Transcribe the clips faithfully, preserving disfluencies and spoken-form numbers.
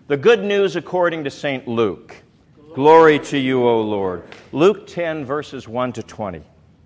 The good news according to Saint Luke. Glory to you, O Lord. Luke ten, verses one to twenty.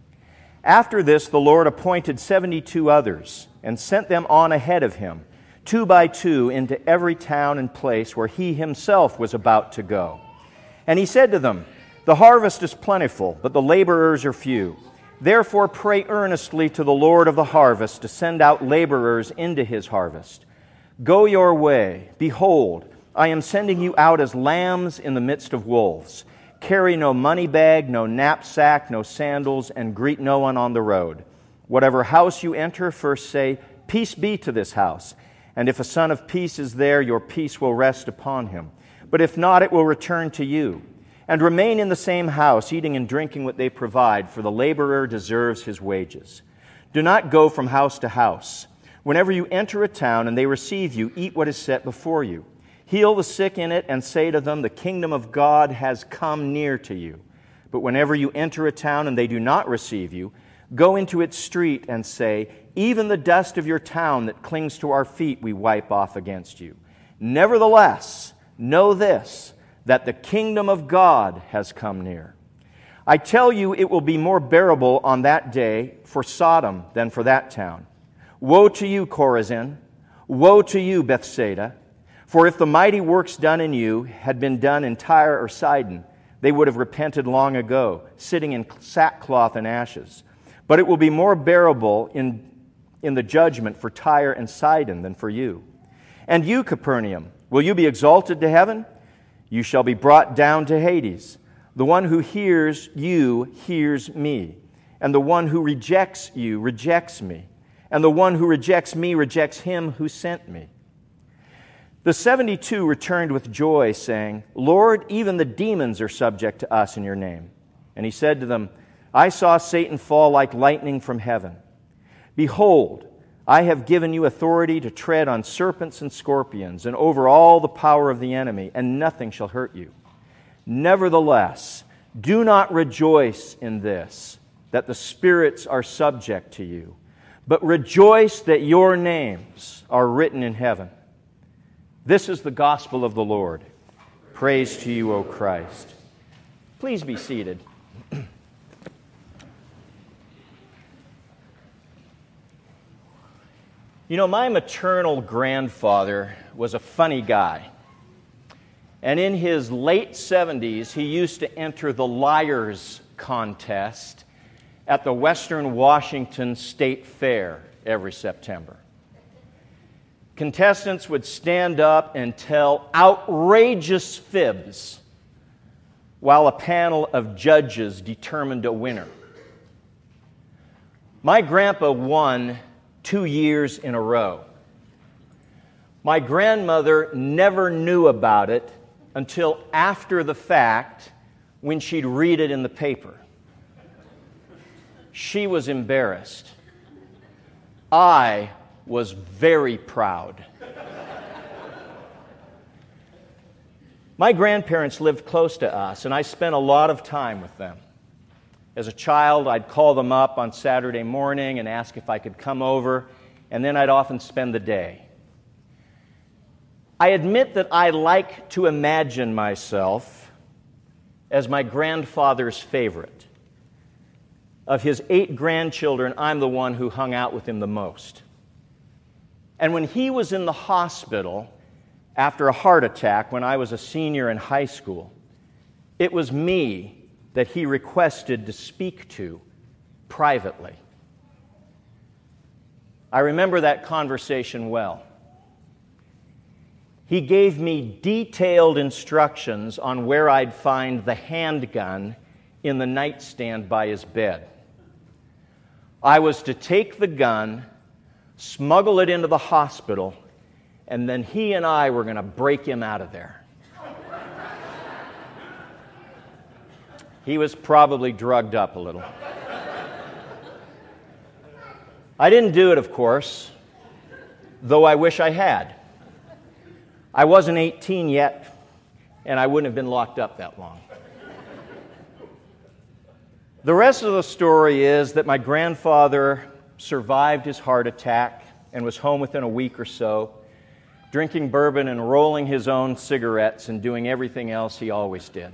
After this, the Lord appointed seventy-two others and sent them on ahead of him, two by two, into every town and place where he himself was about to go. And he said to them, "The harvest is plentiful, but the laborers are few. Therefore pray earnestly to the Lord of the harvest to send out laborers into his harvest. Go your way. Behold, I am sending you out as lambs in the midst of wolves. Carry no money bag, no knapsack, no sandals, and greet no one on the road. Whatever house you enter, first say, 'Peace be to this house.' And if a son of peace is there, your peace will rest upon him. But if not, it will return to you. And remain in the same house, eating and drinking what they provide, for the laborer deserves his wages. Do not go from house to house. Whenever you enter a town and they receive you, eat what is set before you. Heal the sick in it and say to them, 'The kingdom of God has come near to you.' But whenever you enter a town and they do not receive you, go into its street and say, 'Even the dust of your town that clings to our feet we wipe off against you.' Nevertheless, know this, that the kingdom of God has come near. I tell you, it will be more bearable on that day for Sodom than for that town. Woe to you, Chorazin! Woe to you, Bethsaida! For if the mighty works done in you had been done in Tyre or Sidon, they would have repented long ago, sitting in sackcloth and ashes. But it will be more bearable in, in the judgment for Tyre and Sidon than for you. And you, Capernaum, will you be exalted to heaven? You shall be brought down to Hades. The one who hears you hears me, and the one who rejects you rejects me, and the one who rejects me rejects him who sent me." The seventy-two returned with joy, saying, "Lord, even the demons are subject to us in your name." And he said to them, "I saw Satan fall like lightning from heaven. Behold, I have given you authority to tread on serpents and scorpions and over all the power of the enemy, and nothing shall hurt you. Nevertheless, do not rejoice in this, that the spirits are subject to you, but rejoice that your names are written in heaven." This is the gospel of the Lord. Praise to you, O Christ. Please be seated. You know, my maternal grandfather was a funny guy. And in his late seventies, he used to enter the Liars Contest at the Western Washington State Fair every September. Contestants would stand up and tell outrageous fibs while a panel of judges determined a winner. My grandpa won two years in a row. My grandmother never knew about it until after the fact when she'd read it in the paper. She was embarrassed. I was very proud. My grandparents lived close to us, and I spent a lot of time with them. As a child, I'd call them up on Saturday morning and ask if I could come over, and then I'd often spend the day. I admit that I like to imagine myself as my grandfather's favorite. Of his eight grandchildren, I'm the one who hung out with him the most. And when he was in the hospital after a heart attack when I was a senior in high school, it was me that he requested to speak to privately. I remember that conversation well. He gave me detailed instructions on where I'd find the handgun in the nightstand by his bed. I was to take the gun, smuggle it into the hospital, and then he and I were going to break him out of there. He was probably drugged up a little. I didn't do it, of course, though I wish I had. I wasn't eighteen yet, and I wouldn't have been locked up that long. The rest of the story is that my grandfather survived his heart attack and was home within a week or so. drinking bourbon and rolling his own cigarettes and doing everything else he always did.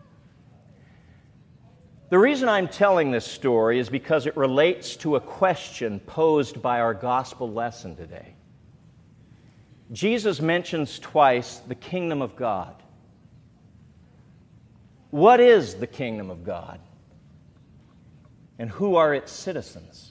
The reason I'm telling this story is because it relates to a question posed by our gospel lesson today. Jesus mentions twice the kingdom of God. What is the kingdom of God? And who are its citizens?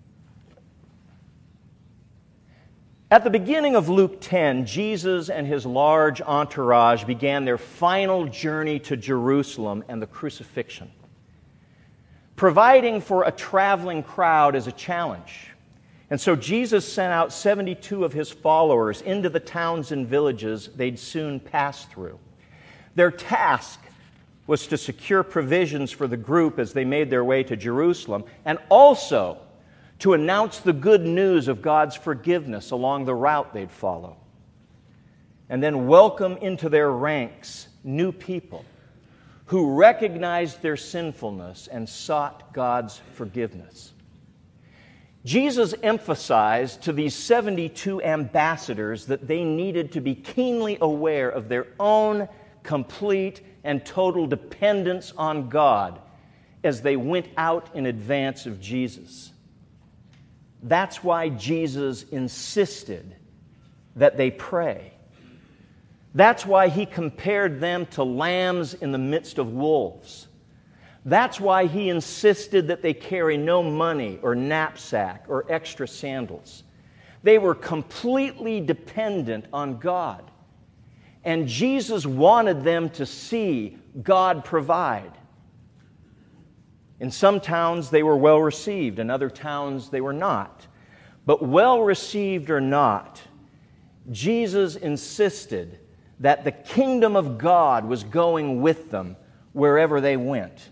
At the beginning of Luke ten, Jesus and his large entourage began their final journey to Jerusalem and the crucifixion. Providing for a traveling crowd is a challenge. And so Jesus sent out seventy-two of his followers into the towns and villages they'd soon pass through. Their task was to secure provisions for the group as they made their way to Jerusalem, and also to announce the good news of God's forgiveness along the route they'd follow, and then welcome into their ranks new people who recognized their sinfulness and sought God's forgiveness. Jesus emphasized to these seventy-two ambassadors that they needed to be keenly aware of their own complete and total dependence on God as they went out in advance of Jesus. That's why Jesus insisted that they pray. That's why he compared them to lambs in the midst of wolves. That's why he insisted that they carry no money or knapsack or extra sandals. They were completely dependent on God. And Jesus wanted them to see God provide. In some towns, they were well received. In other towns, they were not. But well received or not, Jesus insisted that the kingdom of God was going with them wherever they went.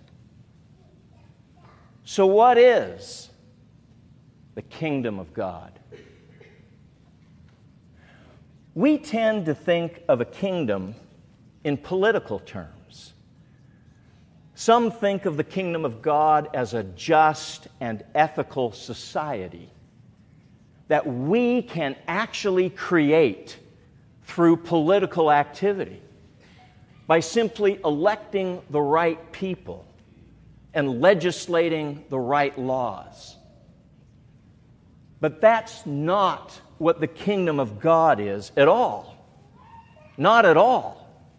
So what is the kingdom of God? We tend to think of a kingdom in political terms. Some think of the kingdom of God as a just and ethical society that we can actually create through political activity by simply electing the right people and legislating the right laws. But that's not what the kingdom of God is at all. Not at all.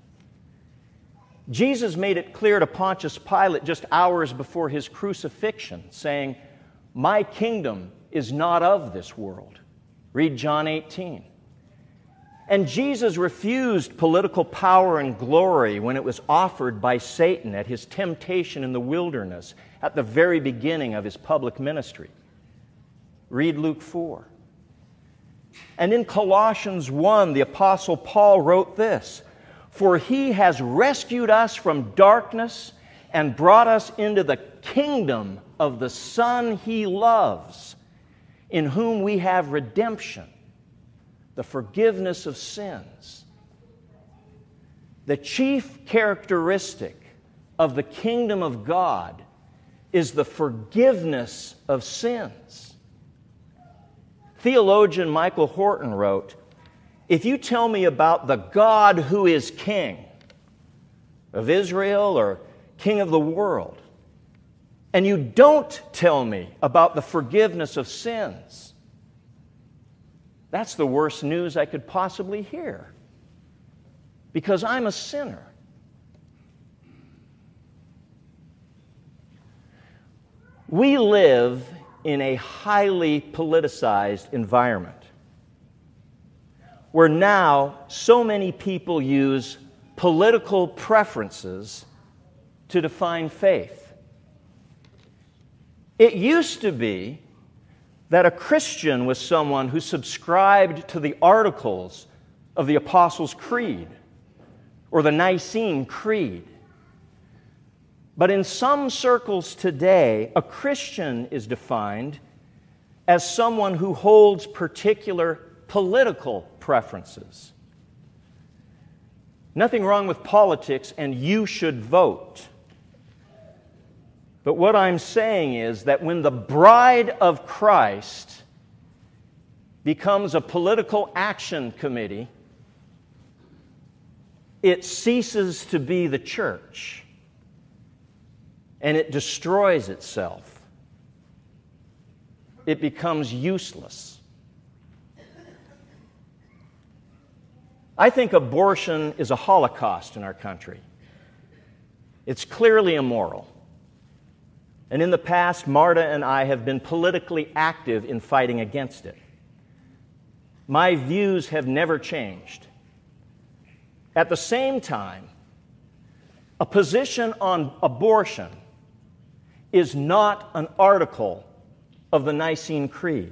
Jesus made it clear to Pontius Pilate just hours before his crucifixion, saying, "My kingdom is not of this world." Read John eighteen. And Jesus refused political power and glory when it was offered by Satan at his temptation in the wilderness at the very beginning of his public ministry. Read Luke four. And in Colossians one, the Apostle Paul wrote this, "For he has rescued us from darkness and brought us into the kingdom of the Son he loves, in whom we have redemption, the forgiveness of sins." The chief characteristic of the kingdom of God is the forgiveness of sins. Theologian Michael Horton wrote, "If you tell me about the God who is king of Israel or king of the world, and you don't tell me about the forgiveness of sins, that's the worst news I could possibly hear, because I'm a sinner." We live in a highly politicized environment where now so many people use political preferences to define faith. It used to be that a Christian was someone who subscribed to the articles of the Apostles' Creed or the Nicene Creed. But in some circles today, a Christian is defined as someone who holds particular political preferences. Nothing wrong with politics, and you should vote. But what I'm saying is that when the bride of Christ becomes a political action committee it ceases to be the church and it destroys itself. It becomes useless. I think abortion is a holocaust in our country. It's clearly immoral. And in the past, Marta and I have been politically active in fighting against it. My views have never changed. At the same time, a position on abortion is not an article of the Nicene Creed.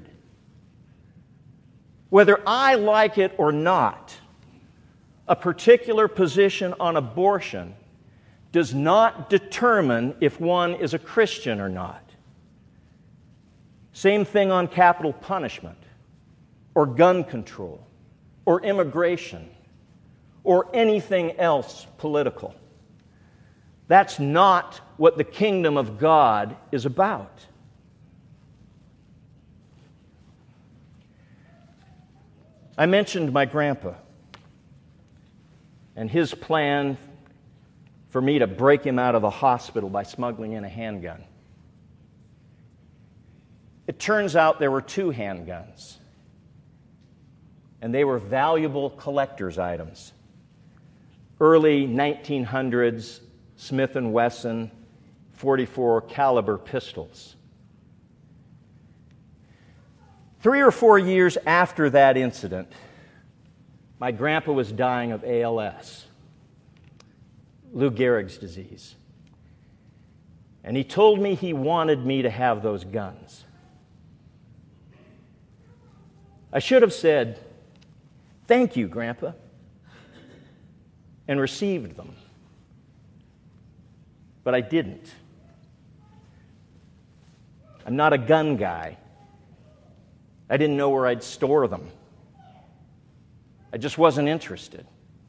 Whether I like it or not, a particular position on abortion does not determine if one is a Christian or not. Same thing on capital punishment, or gun control, or immigration, or anything else political. That's not what the kingdom of God is about. I mentioned my grandpa and his plan for me to break him out of the hospital by smuggling in a handgun. It turns out there were two handguns, and they were valuable collector's items. Early nineteen hundreds Smith and Wesson forty-four caliber pistols. Three or four years after that incident, my grandpa was dying of A L S, Lou Gehrig's disease. And he told me he wanted me to have those guns. I should have said, "Thank you, Grandpa," and received them. But I didn't. I'm not a gun guy. I didn't know where I'd store them. I just wasn't interested.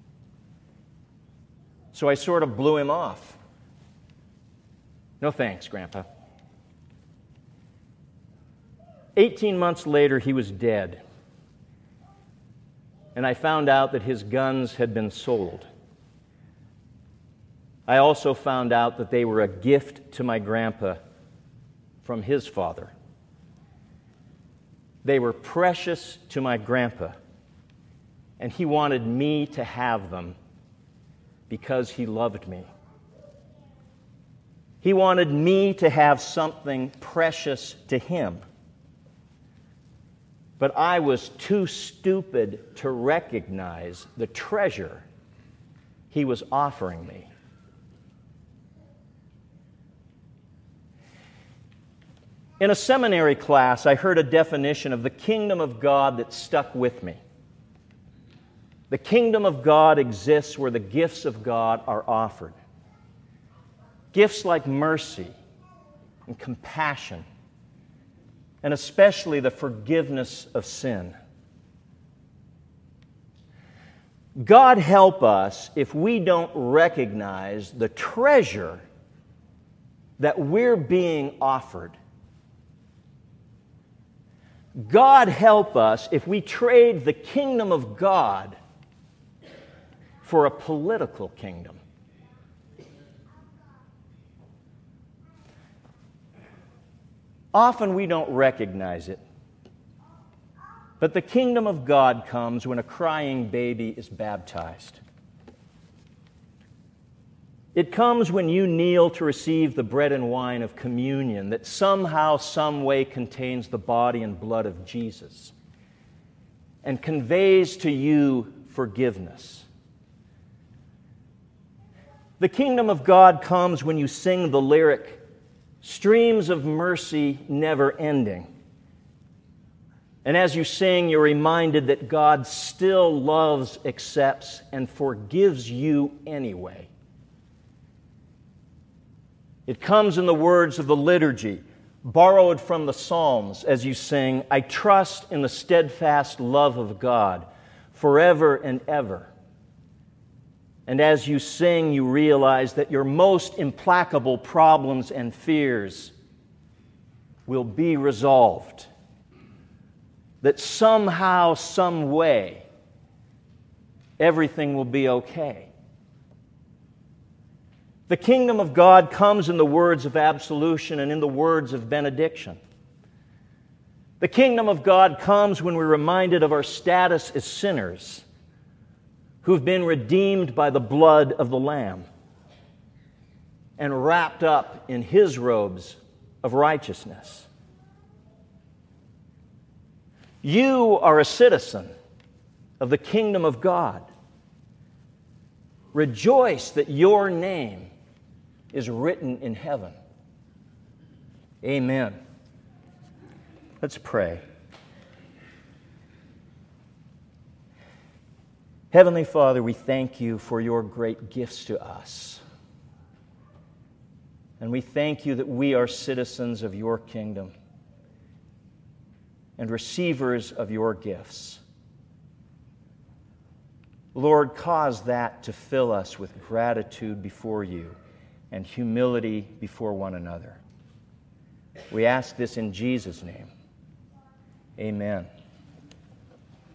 So I sort of blew him off. "No thanks, Grandpa." Eighteen months later, he was dead. And I found out that his guns had been sold. I also found out that they were a gift to my grandpa from his father. They were precious to my grandpa, and he wanted me to have them because he loved me. He wanted me to have something precious to him. But I was too stupid to recognize the treasure he was offering me. In a seminary class, I heard a definition of the kingdom of God that stuck with me. The kingdom of God exists where the gifts of God are offered. Gifts like mercy and compassion, and especially the forgiveness of sin. God help us if we don't recognize the treasure that we're being offered. God help us if we trade the kingdom of God for a political kingdom. Often we don't recognize it, but the kingdom of God comes when a crying baby is baptized. It comes when you kneel to receive the bread and wine of communion that somehow, some way contains the body and blood of Jesus and conveys to you forgiveness. The kingdom of God comes when you sing the lyric, "Streams of mercy never ending." And as you sing, you're reminded that God still loves, accepts, and forgives you anyway. It comes in the words of the liturgy, borrowed from the Psalms, as you sing, "I trust in the steadfast love of God forever and ever." And as you sing, you realize that your most implacable problems and fears will be resolved. That somehow, some way, everything will be okay. The kingdom of God comes in the words of absolution and in the words of benediction. The kingdom of God comes when we're reminded of our status as sinners who've been redeemed by the blood of the Lamb and wrapped up in His robes of righteousness. You are a citizen of the kingdom of God. Rejoice that your name is written in heaven. Amen. Let's pray. Heavenly Father, we thank you for your great gifts to us. And we thank you that we are citizens of your kingdom and receivers of your gifts. Lord, cause that to fill us with gratitude before you and humility before one another. We ask this in Jesus' name. Amen.